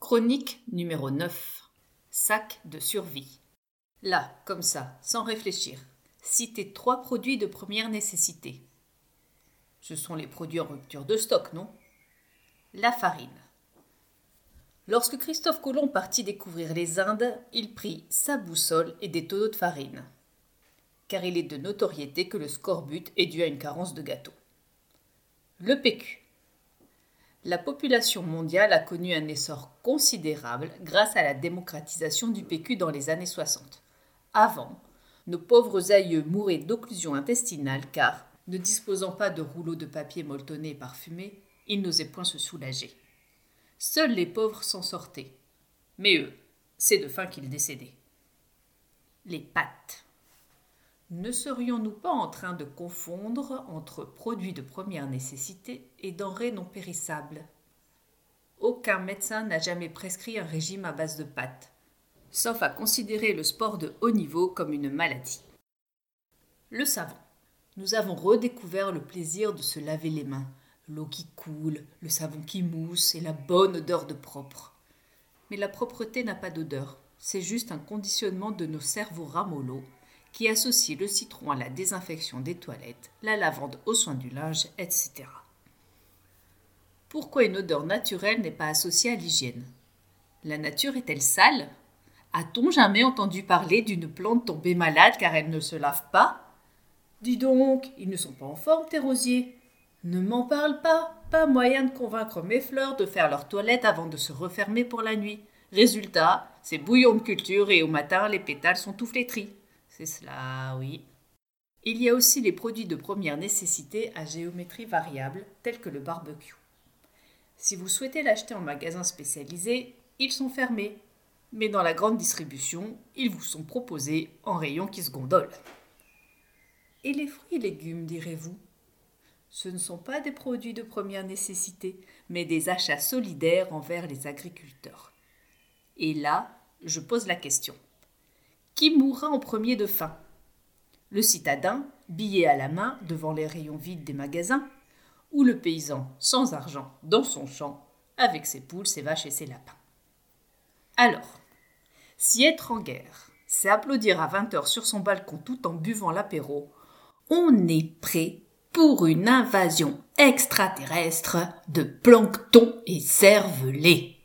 Chronique numéro 9. Sac de survie. Là, comme ça, sans réfléchir, citez 3 produits de première nécessité. Ce sont les produits en rupture de stock, non ? La farine. Lorsque Christophe Colomb partit découvrir les Indes, il prit sa boussole et des tonneaux de farine. Car il est de notoriété que le scorbut est dû à une carence de gâteau. Le PQ. La population mondiale a connu un essor considérable grâce à la démocratisation du PQ dans les années 60. Avant, nos pauvres aïeux mouraient d'occlusion intestinale car, ne disposant pas de rouleaux de papier molletonné et parfumé, ils n'osaient point se soulager. Seuls les pauvres s'en sortaient. Mais eux, c'est de faim qu'ils décédaient. Les pâtes. Ne serions-nous pas en train de confondre entre produits de première nécessité et denrées non périssables ? Aucun médecin n'a jamais prescrit un régime à base de pâtes, sauf à considérer le sport de haut niveau comme une maladie. Le savon. Nous avons redécouvert le plaisir de se laver les mains, l'eau qui coule, le savon qui mousse et la bonne odeur de propre. Mais la propreté n'a pas d'odeur, c'est juste un conditionnement de nos cerveaux ramollos qui associe le citron à la désinfection des toilettes, la lavande aux soins du linge, etc. Pourquoi une odeur naturelle n'est pas associée à l'hygiène ? La nature est-elle sale ? A-t-on jamais entendu parler d'une plante tombée malade car elle ne se lave pas ? Dis donc, ils ne sont pas en forme, tes rosiers. Ne m'en parle pas moyen de convaincre mes fleurs de faire leur toilette avant de se refermer pour la nuit. Résultat, c'est bouillon de culture et au matin, les pétales sont tout flétris. C'est cela, oui. Il y a aussi les produits de première nécessité à géométrie variable, tels que le barbecue. Si vous souhaitez l'acheter en magasin spécialisé, ils sont fermés. Mais dans la grande distribution, ils vous sont proposés en rayon qui se gondole. Et les fruits et légumes, direz-vous ? Ce ne sont pas des produits de première nécessité, mais des achats solidaires envers les agriculteurs. Et là, je pose la question. Qui mourra en premier de faim ? Le citadin, billet à la main devant les rayons vides des magasins, ou le paysan sans argent dans son champ, avec ses poules, ses vaches et ses lapins. Alors, si être en guerre, c'est applaudir à 20h sur son balcon tout en buvant l'apéro, on est prêt pour une invasion extraterrestre de plancton et cervelet.